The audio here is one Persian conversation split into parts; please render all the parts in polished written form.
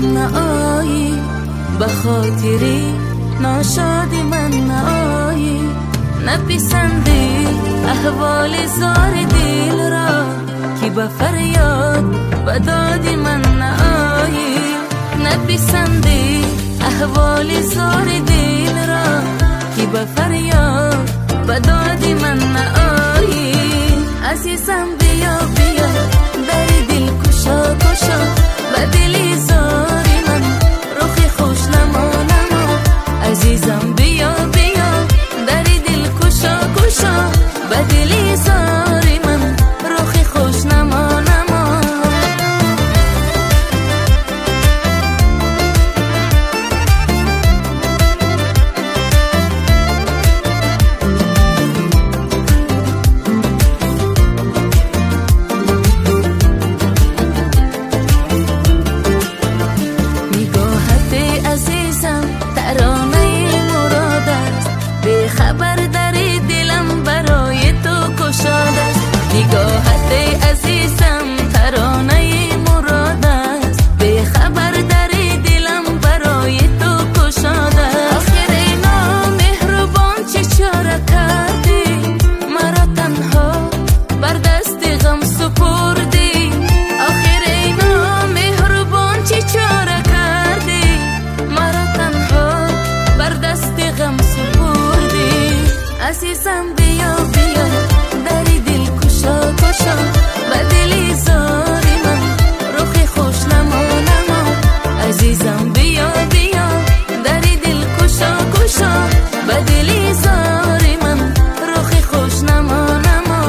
من نآیی، به خاطری ناشادی من نآیی. نپسندی احوال زار دل را، که به فریاد به داد من نآیی. نپسندی احوال زار دل را، که به فریاد به داد من نآیی. عزیزم بیا بیا در دل کشا کشا، به دل زاری من رخ خوش نما نما. عزیزم بیا بیا در دل کشا کشا، به دل زاری من رخ خوش نما نما. خبر در دلم برای تو کشاد است. نگاهت عزیزم ترانه مراد است. به خبر در دلم برای تو کشاد است. آخر اینا مهربان چه چاره کردی، مرا تنها بر دست غم سپردی. آخر اینا مهربان چه چاره کردی، مرا تنها بر دست غم سپردی. عزیزم بیا بیا در دل کشا کشا، به دل زاری من رخ خوش نما نما. عزیزم بیا بیا در دل کشا کشا، به دل زاری من رخ خوش نما نما.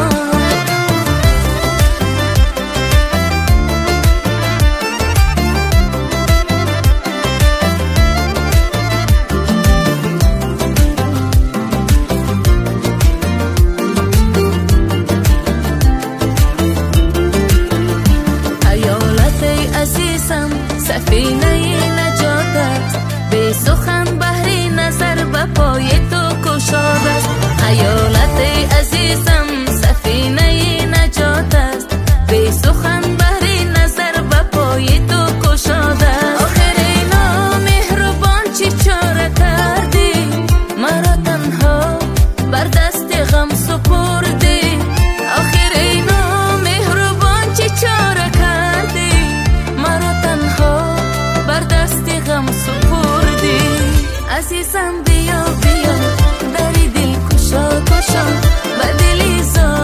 سفینه نجات است، به سخن بحر نظر به پای تو کشاد است. خیالت عزیزم سفینه نجات است، به سخن بحر نظر به پای تو کشاد است. آخر اینا مهربان چه چاره کردی، مرا تنها بر دست غم سپردی. آخر اینا مهربان چه چاره کردی، مرا تنها بر دست غم سپردی. عزیزم بیا بیا در دل کشا کشا، به دل زار